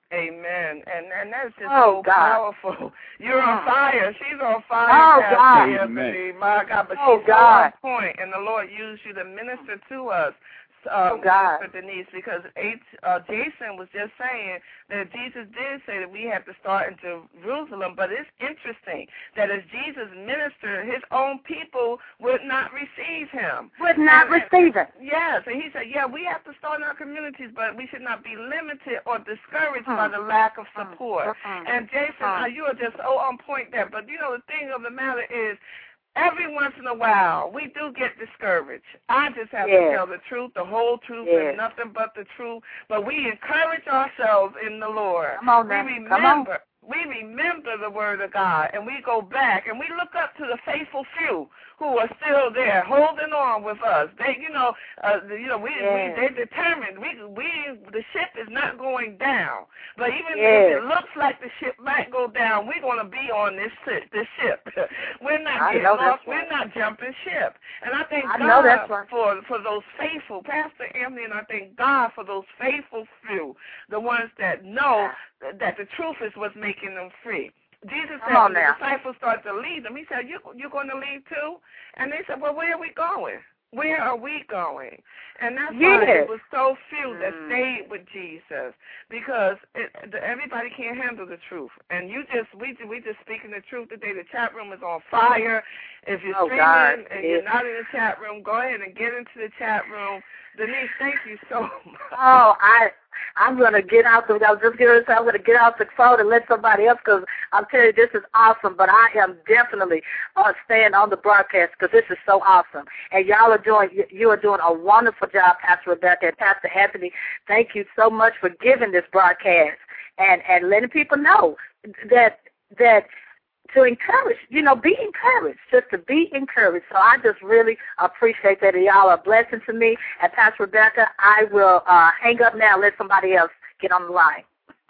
Amen. And and that's just oh, so God. powerful. You're on fire. She's on fire. Oh, God. Anthony. My God. But oh, she's God. so on point. And the Lord used you to minister to us. Uh, oh, God. Minister Denise, because H, uh, Jason was just saying that Jesus did say that we have to start in Jerusalem, but it's interesting that as Jesus ministered, his own people would not receive him. Would not and, receive him. Yes, and he said, yeah, we have to start in our communities, but we should not be limited or discouraged mm. by the lack of support. Mm-hmm. And Jason, mm. uh, you are just so on point there, but you know, the thing of the matter is, every once in a while, we do get discouraged. I just have yes. to tell the truth, the whole truth, yes. and nothing but the truth. But we encourage ourselves in the Lord. Come on now. We remember, Come on. we remember the word of God, and we go back, and we look up to the faithful few who are still there, holding on with us. They, you know, uh, you know, we, yes. we they're determined. We, we, the ship is not going down. But even yes. if it looks like the ship might go down, we're going to be on this ship. This ship. We're not I getting know off. that's right. We're not jumping ship. And I thank I God know that's right. for for those faithful, Pastor Anthony, and I thank God for those faithful few, the ones that know yeah. that the truth is what's making them free. Jesus Come said when now. the disciples started to leave them, he said, you, you're going to leave too? And they said, well, where are we going? Where are we going? And that's yes. why it was so few that mm. stayed with Jesus, because it, the, everybody can't handle the truth. And you just, we we just speaking the truth today. The chat room is on fire. If you're oh, streaming God. and yes. you're not in the chat room, go ahead and get into the chat room. Denise, thank you so much. Oh, I, I'm going to get out the, I was just going to say, I'm going to get out the phone and let somebody else, because I'm telling you, this is awesome, but I am definitely uh, staying on the broadcast because this is so awesome. And y'all are doing, you are doing a wonderful job, Pastor Rebecca and Pastor Anthony. Thank you so much for giving this broadcast and, and letting people know that, that, to encourage, you know, be encouraged, just to be encouraged. So I just really appreciate that. And y'all are a blessing to me. And Pastor Rebecca, I will uh, hang up now and let somebody else get on the line.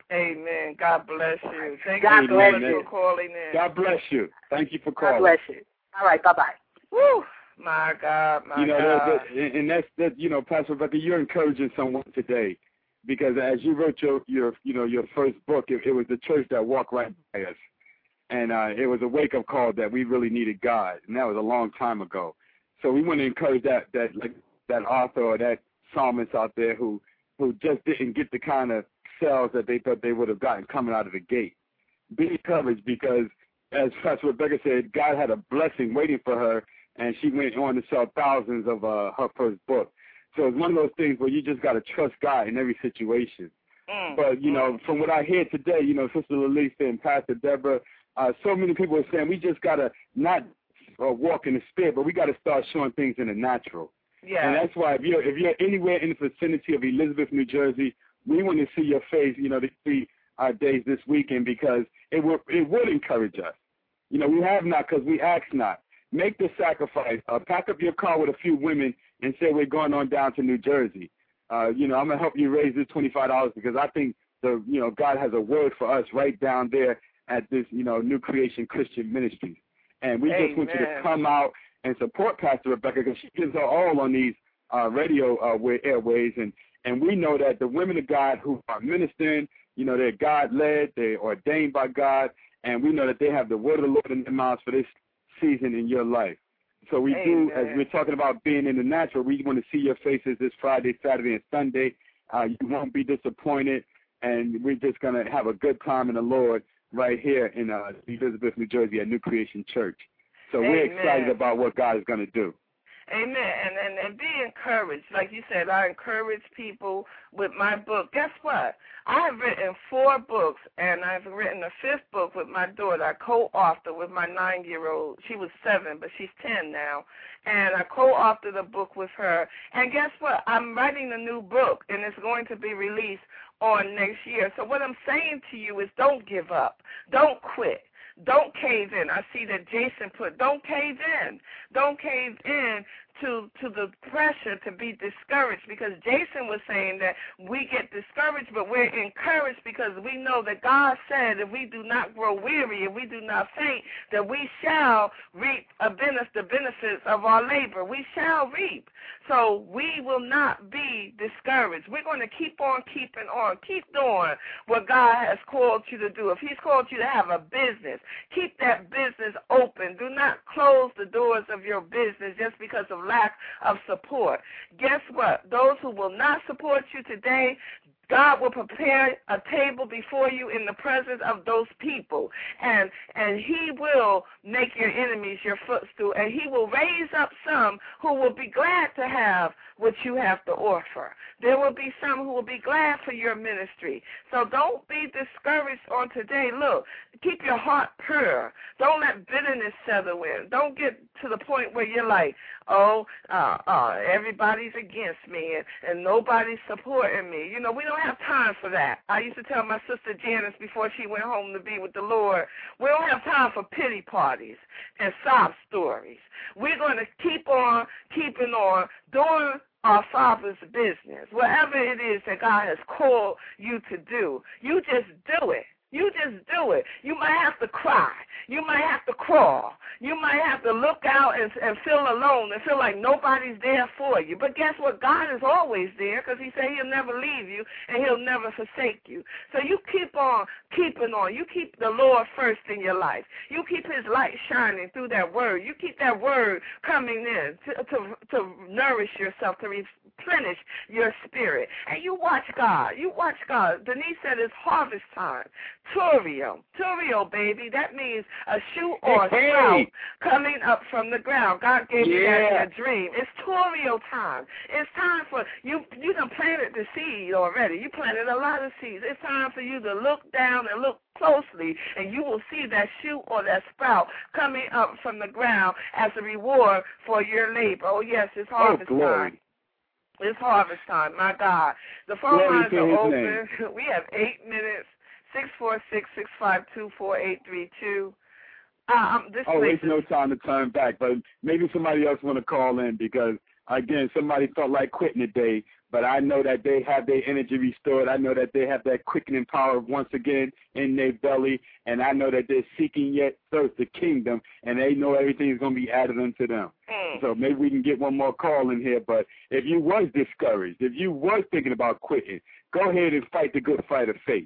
Amen. God bless you. Thank God you bless for calling in. God bless you. Thank you for calling. God bless you. All right, bye-bye. Woo. My God, my you know, God. that, that, and that's, that, you know, Pastor Rebecca, you're encouraging someone today, because as you wrote your, your you know, your first book, it, it was the church that walked right by us. And uh, it was a wake-up call that we really needed God, and that was a long time ago. So we want to encourage that that like that author or that psalmist out there who who just didn't get the kind of sales that they thought they would have gotten coming out of the gate. Be encouraged, because, as Pastor Rebecca said, God had a blessing waiting for her, and she went on to sell thousands of uh, her first book. So it's one of those things where you just got to trust God in every situation. Mm. But, you know, from what I hear today, you know, Sister Lalisa and Pastor Deborah, Uh, so many people are saying we just got to not uh, walk in the spirit, but we got to start showing things in the natural. Yeah. And that's why if you're, if you're anywhere in the vicinity of Elizabeth, New Jersey, we want to see your face, you know, the three uh, days this weekend, because it will, it would encourage us. You know, we have not because we ask not. Make the sacrifice. Uh, pack up your car with a few women and say we're going on down to New Jersey. Uh, you know, I'm going to help you raise this twenty-five dollars, because I think, the you know, God has a word for us right down there at this, you know, New Creation Christian Ministries. And we Amen. just want you to come out and support Pastor Rebecca, because she gives her all on these uh, radio uh, airways. And, and we know that the women of God who are ministering, you know, they're God-led, they're ordained by God, and we know that they have the word of the Lord in their mouths for this season in your life. So we Amen. do, as we're talking about being in the natural, we want to see your faces this Friday, Saturday, and Sunday. Uh, you won't be disappointed, and we're just going to have a good time in the Lord right here in uh, Elizabeth, New Jersey at New Creation Church. So Amen. we're excited about what God is going to do. Amen. And, and and be encouraged. Like you said, I encourage people with my book. Guess what? I have written four books, and I've written a fifth book with my daughter. I co-authored with my nine-year-old. She was seven, but she's ten now. And I co-authored a book with her. And guess what? I'm writing a new book, and it's going to be released on next year. So what I'm saying to you is don't give up. Don't quit. Don't cave in. I see that Jason put, don't cave in. Don't cave in to to the pressure to be discouraged, because Jason was saying that we get discouraged, but we're encouraged because we know that God said if we do not grow weary, if we do not faint, that we shall reap a benefit, the benefits of our labor. We shall reap. So we will not be discouraged. We're going to keep on keeping on. Keep doing what God has called you to do. If he's called you to have a business, keep that business open. Do not close the doors of your business just because of lack of support. Guess what? Those who will not support you today, God will prepare a table before you in the presence of those people, and and he will make your enemies your footstool, and he will raise up some who will be glad to have what you have to offer. There will be some who will be glad for your ministry. So don't be discouraged on today. Look, keep your heart pure. Don't let bitterness settle in. Don't get to the point where you're like, oh, uh, uh, everybody's against me and, and nobody's supporting me. You know, we don't have time for that. I used to tell my sister Janice before she went home to be with the Lord, we don't have time for pity parties and sob stories. We're going to keep on keeping on doing our Father's business. Whatever it is that God has called you to do, you just do it. You just do it. You might have to cry. You might have to crawl. You might have to look out and, and feel alone and feel like nobody's there for you. But guess what? God is always there, because he said he'll never leave you and he'll never forsake you. So you keep on keeping on. You keep the Lord first in your life. You keep his light shining through that word. You keep that word coming in to, to, to nourish yourself, to replenish your spirit. And you watch God. You watch God. Denise said it's harvest time. Turio. Turio, baby. That means a shoot or a hey, sprout hey. coming up from the ground. God gave yeah. me that in a dream. It's Turio time. It's time for you. You done planted the seed already. You planted a lot of seeds. It's time for you to look down and look closely, and you will see that shoot or that sprout coming up from the ground as a reward for your labor. Oh, yes, it's harvest oh, time. It's harvest time, my God. The phone glory lines are open. Name. We have eight minutes. six four six, six five two, four eight three two. Um, this oh, it's is... no time to turn back, but maybe somebody else want to call in, because, again, somebody felt like quitting today, but I know that they have their energy restored. I know that they have that quickening power once again in their belly, and I know that they're seeking yet first the kingdom, and they know everything is going to be added unto them. Mm. So maybe we can get one more call in here, but if you was discouraged, if you was thinking about quitting, go ahead and fight the good fight of faith.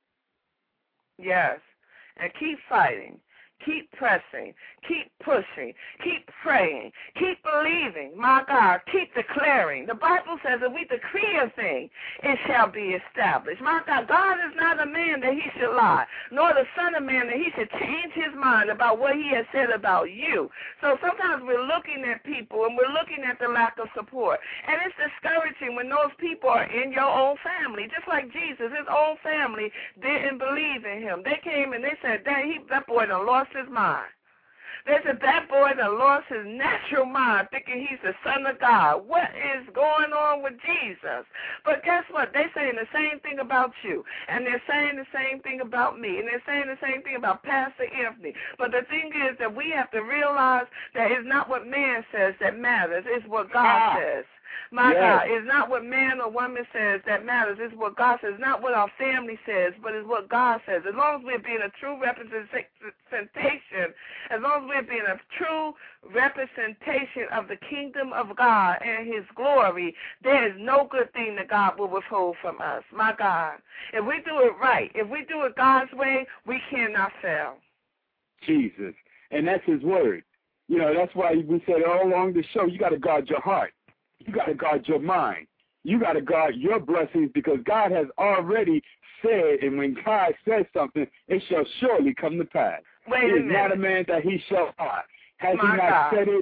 Yes, and keep fighting. Keep pressing, keep pushing, keep praying, keep believing, my God, keep declaring. The Bible says if we decree a thing, it shall be established. My God, God is not a man that he should lie, nor the son of man that he should change his mind about what he has said about you. So sometimes we're looking at people and we're looking at the lack of support, and it's discouraging when those people are in your own family, just like Jesus. His own family didn't believe in him. They came and they said, Dang, he, that boy done lost his mind. They said that boy done lost his natural mind, thinking he's the son of God. What is going on with Jesus? But guess what? They're saying the same thing about you, and they're saying the same thing about me, and they're saying the same thing about Pastor Anthony. But the thing is that we have to realize that it's not what man says that matters. It's what God ah. says. My yes. God, it's not what man or woman says that matters. It's what God says. Not what our family says, but it's what God says. As long as we're being a true representation, as long as we're being a true representation of the kingdom of God and his glory, there is no good thing that God will withhold from us. My God, if we do it right, if we do it God's way, we cannot fail. Jesus, and that's his word. You know, that's why we said all along the show, you got to guard your heart. You got to guard your mind. You got to guard your blessings, because God has already said, and when God says something, it shall surely come to pass. Wait he a is minute. not a man that he shall lie. Has My he not God. said it?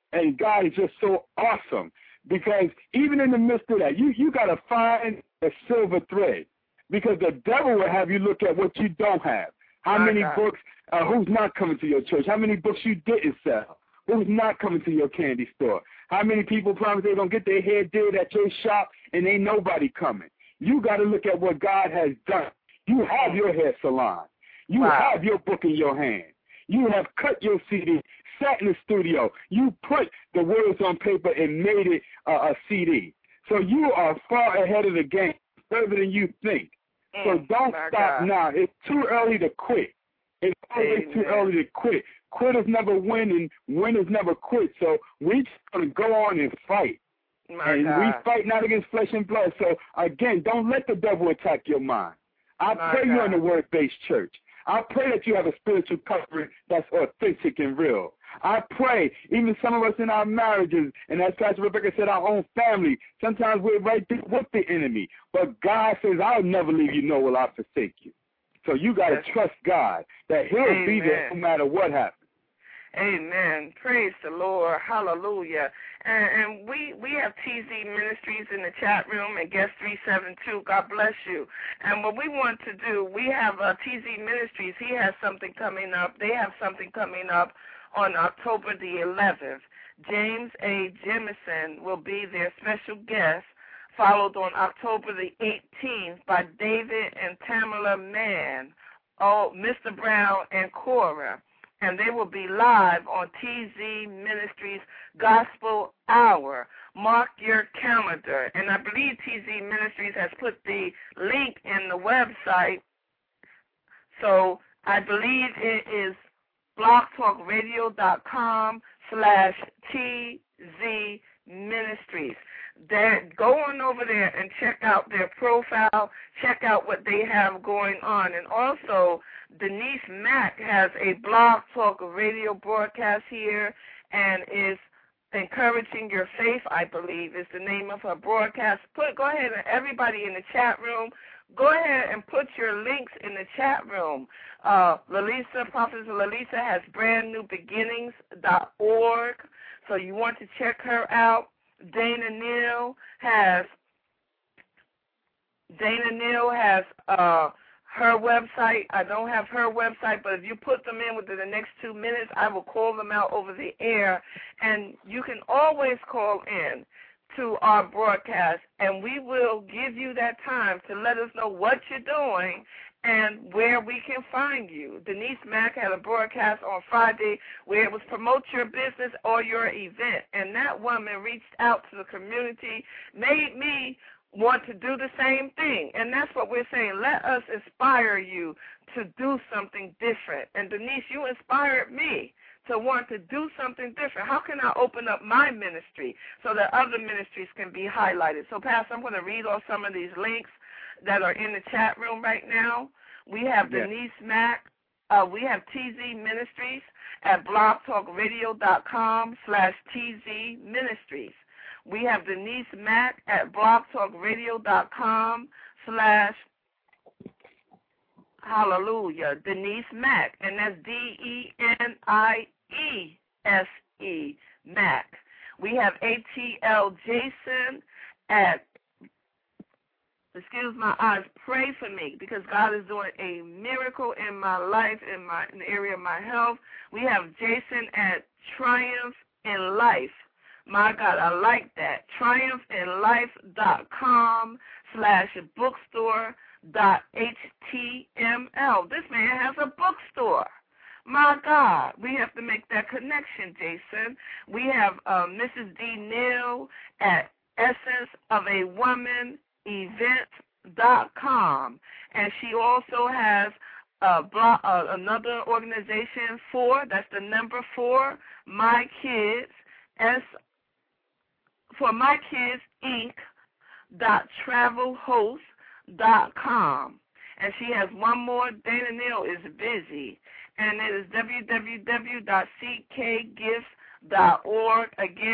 And God is just so awesome because even in the midst of that, you, you got to find a silver thread because the devil will have you look at what you don't have. How My many God. books, uh, who's not coming to your church? How many books you didn't sell? Who's not coming to your candy store? How many people promise they're going to get their hair did at your shop and ain't nobody coming? You got to look at what God has done. You have your hair salon. You Wow. have your book in your hand. You have cut your C D, sat in the studio. You put the words on paper and made it uh, a C D. So you are far ahead of the game, further than you think. Mm, so don't my stop God. now. It's too early to quit. It's always Amen. too early to quit. Quitters never win, and winners never quit. So we're just going to go on and fight. My and God. we fight not against flesh and blood. So, again, don't let the devil attack your mind. I My pray you're in God. the word-based church. I pray that you have a spiritual covering that's authentic and real. I pray, even some of us in our marriages, and as Pastor Rebecca said, our own family, sometimes we're right there with the enemy. But God says, I'll never leave you, nor will I forsake you. So you got to Yes. trust God that he'll Amen. be there no matter what happens. Amen. Praise the Lord. Hallelujah. And, and we we have T Z Ministries in the chat room and guest three seven two. God bless you. And what we want to do, we have uh, T Z Ministries. He has something coming up. They have something coming up on October the eleventh. James A. Jemison will be their special guest, followed on October the eighteenth by David and Tamala Mann, oh, Mister Brown and Cora. And they will be live on T Z Ministries Gospel Hour. Mark your calendar. And I believe T Z Ministries has put the link in the website. So I believe it is blogtalkradio.com slash TZ Ministries. That go on over there and check out their profile, check out what they have going on. And also, Denise Mack has a Blog Talk Radio broadcast here and is Encouraging Your Faith, I believe, is the name of her broadcast. Put Go ahead and everybody in the chat room, go ahead and put your links in the chat room. Uh, Lalisa, Prophet Lalisa has brand new beginnings dot org, so you want to check her out. Dana Neal has Dana Neal has uh, her website. I don't have her website, but if you put them in within the next two minutes, I will call them out over the air. And you can always call in to our broadcast, and we will give you that time to let us know what you're doing and where we can find you. Denise Mack had a broadcast on Friday where it was promote your business or your event, and that woman reached out to the community, made me want to do the same thing. And that's what we're saying. Let us inspire you to do something different. And Denise, you inspired me to want to do something different. How can I open up my ministry so that other ministries can be highlighted? So, Pastor, I'm going to read off some of these links that are in the chat room right now. We have Yes. Denise Mack. Uh, we have T Z Ministries at blogtalkradio.com slash TZ Ministries. We have Denise Mack at blogtalkradio.com slash hallelujah, Denise Mack, and that's D E N I E S E, Mack. We have A T L Jason at, excuse my eyes, pray for me, because God is doing a miracle in my life, in my in the area of my health. We have Jason at Triumph in Life. My God, I like that. triumphinlife.com slash bookstore dot html. This man has a bookstore. My God, we have to make that connection, Jason. We have uh, Missus D. Neal at essence of a woman event dot com, and she also has uh, blog, uh, another organization for, that's the number four, My Kids, S for My Kids Inc. dot travel host dot com. And she has one more. Dana Neal is busy, and it is w w w dot c k gifts dot org. Again,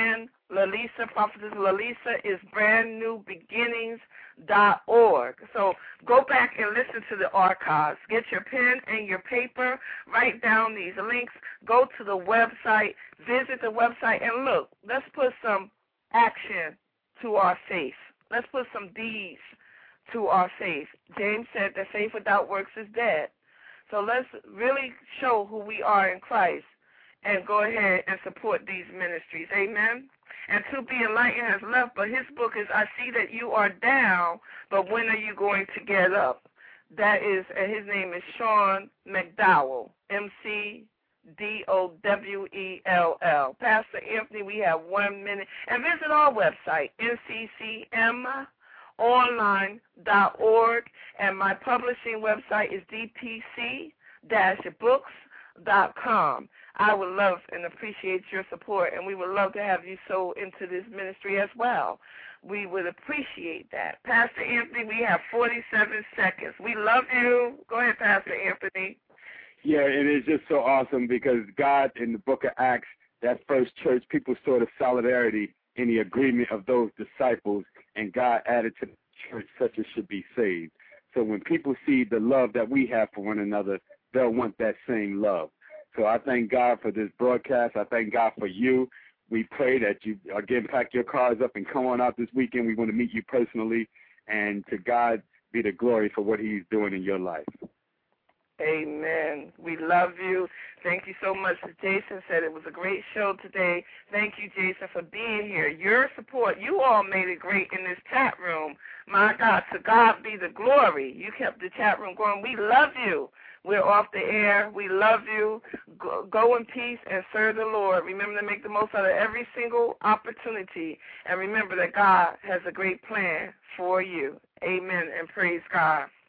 Lalisa, Prophetess Lalisa is brand new beginnings dot org. So go back and listen to the archives. Get your pen and your paper. Write down these links. Go to the website. Visit the website and look. Let's put some action to our faith. Let's put some deeds to our faith. James said that faith without works is dead. So let's really show who we are in Christ and go ahead and support these ministries. Amen. And To Be Enlightened has left, but his book is I See That You Are Down, but When Are You Going to Get Up? That is, and his name is Sean McDowell, M C D O W E L L. Pastor Anthony, we have one minute. And visit our website, N C C M online dot org, and my publishing website is D P C books dot com. I would love and appreciate your support, and we would love to have you sow into this ministry as well. We would appreciate that. Pastor Anthony, we have forty-seven seconds. We love you. Go ahead, Pastor Anthony. Yeah, it is just so awesome because God, in the book of Acts, that first church, people saw the solidarity in the agreement of those disciples, and God added to the church such as should be saved. So when people see the love that we have for one another, they'll want that same love. So I thank God for this broadcast. I thank God for you. We pray that you, again, pack your cars up and come on out this weekend. We want to meet you personally, and to God be the glory for what he's doing in your life. Amen. We love you. Thank you so much. As Jason said, it was a great show today. Thank you, Jason, for being here. Your support, you all made it great in this chat room. My God, to God be the glory. You kept the chat room going. We love you. We're off the air. We love you. Go, go in peace and serve the Lord. Remember to make the most out of every single opportunity. And remember that God has a great plan for you. Amen and praise God.